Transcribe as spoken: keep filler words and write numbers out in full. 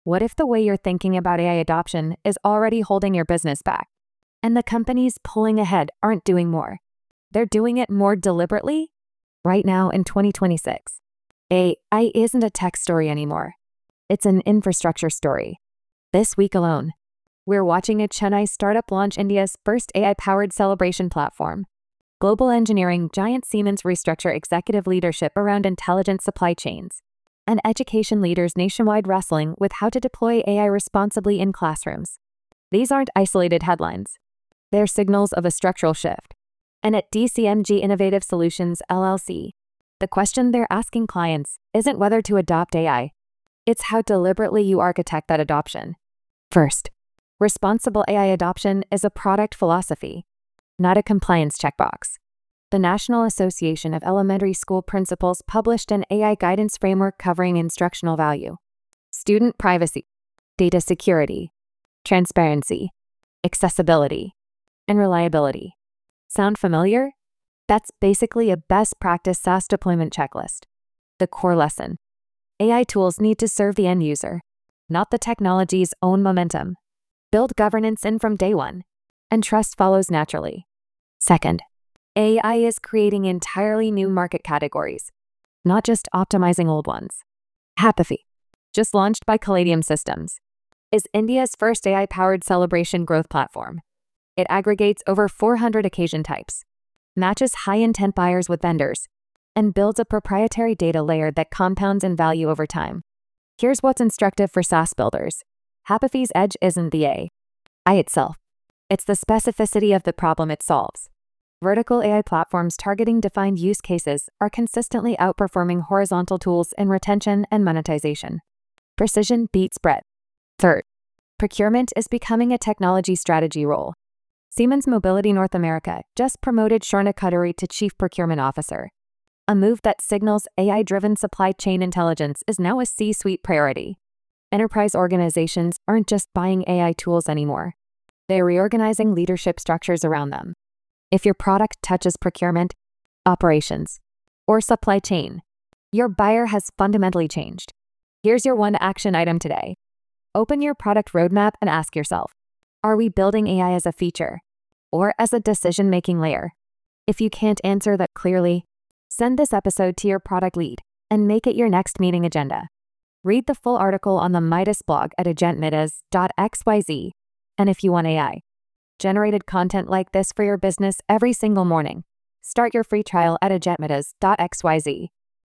What if the way you're thinking about A I adoption is already holding your business back? And the companies pulling ahead aren't doing more. They're doing it more deliberately? Right now in twenty twenty-six, A I isn't a tech story anymore. It's an infrastructure story. This week alone, we're watching a Chennai startup launch India's first A I-powered celebration platform. Global engineering giant Siemens restructure executive leadership around intelligent supply chains. And education leaders nationwide wrestling with how to deploy A I responsibly in classrooms. These aren't isolated headlines. They're signals of a structural shift. And at D C M G Innovative Solutions, L L C, the question they're asking clients isn't whether to adopt A I. It's how deliberately you architect that adoption. First, responsible A I adoption is a product philosophy, not a compliance checkbox. The National Association of Elementary School Principals published an A I guidance framework covering instructional value, student privacy, data security, transparency, accessibility, and reliability. Sound familiar? That's basically a best practice SaaS deployment checklist. The core lesson: A I tools need to serve the end user, not the technology's own momentum. Build governance in from day one, and trust follows naturally. Second, A I is creating entirely new market categories, not just optimizing old ones. Hapify, just launched by Caladium Systems, is India's first A I-powered celebration growth platform. It aggregates over four hundred occasion types, matches high-intent buyers with vendors, and builds a proprietary data layer that compounds in value over time. Here's what's instructive for SaaS builders. Hapify's edge isn't the A I itself. It's the specificity of the problem it solves. Vertical A I platforms targeting defined use cases are consistently outperforming horizontal tools in retention and monetization. Precision beats breadth. Third, procurement is becoming a technology strategy role. Siemens Mobility North America just promoted Shorna Kuduri to Chief Procurement Officer, a move that signals A I-driven supply chain intelligence is now a C-suite priority. Enterprise organizations aren't just buying A I tools anymore. They're reorganizing leadership structures around them. If your product touches procurement, operations, or supply chain, your buyer has fundamentally changed. Here's your one action item today. Open your product roadmap and ask yourself, are we building A I as a feature or as a decision-making layer? If you can't answer that clearly, send this episode to your product lead and make it your next meeting agenda. Read the full article on the Midas blog at agentmidas dot x y z. And if you want A I generated content like this for your business every single morning, start your free trial at agentmidas dot x y z.